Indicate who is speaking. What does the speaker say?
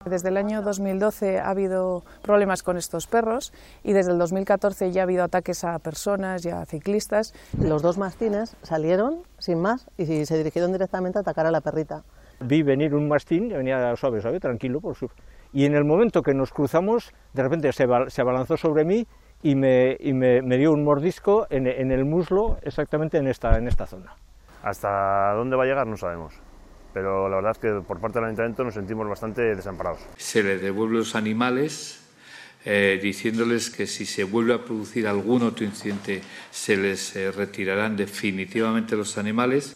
Speaker 1: Desde el año 2012 ha habido problemas con estos perros y desde el 2014 ya ha habido ataques a personas y a ciclistas.
Speaker 2: Los dos mastines salieron sin más y se dirigieron directamente a atacar a la perrita.
Speaker 3: Vi venir un mastín, venía suave, tranquilo, y en el momento que nos cruzamos, de repente se abalanzó sobre mí y me dio un mordisco en el muslo, exactamente en esta zona.
Speaker 4: Hasta dónde va a llegar no sabemos, pero la verdad es que por parte del Ayuntamiento nos sentimos bastante desamparados.
Speaker 5: Se les devuelve los animales, diciéndoles que si se vuelve a producir algún otro incidente se les retirarán definitivamente los animales.